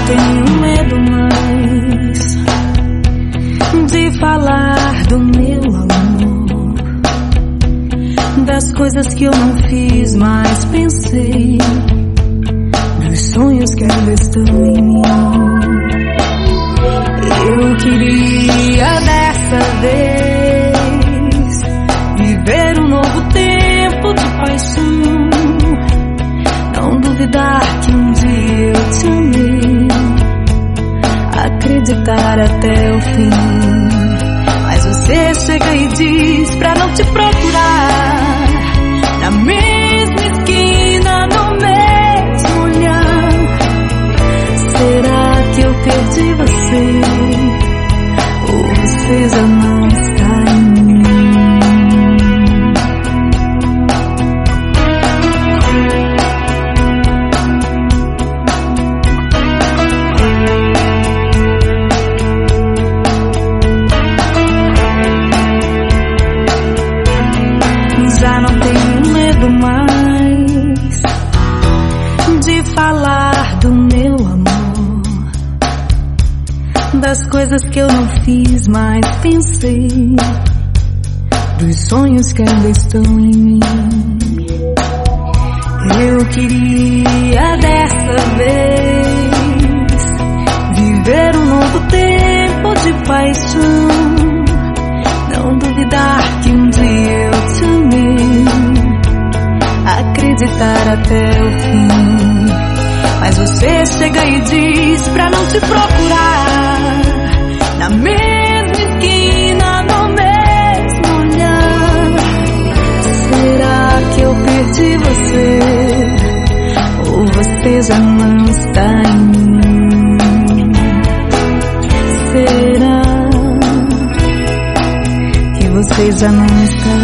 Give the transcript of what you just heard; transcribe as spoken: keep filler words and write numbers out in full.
tenho medo mais de falar do meu amor, das coisas que eu não fiz, mas pensei, dos sonhos que ainda estão em mim. Eu queria dessa vez viver um novo tempo de paixão, não duvidar que um dia eu te amei, acreditar até o fim. Mas você chega e diz pra não te procurar na mesma esquina, no mesmo olhar. Será que eu perdi você, ou você já não está em mim? Já não tenho medo mais de falar do meu amor, das coisas que eu não fiz, mas pensei, dos sonhos que ainda estão em mim. Eu queria dessa vez viver um novo tempo de paixão, não duvidar que um dia eu te amei, acreditar até o fim. Mas você chega e diz pra não te procurar na mesma esquina, no mesmo olhar. Será que eu perdi você, ou você já não está em mim? Será que você já não está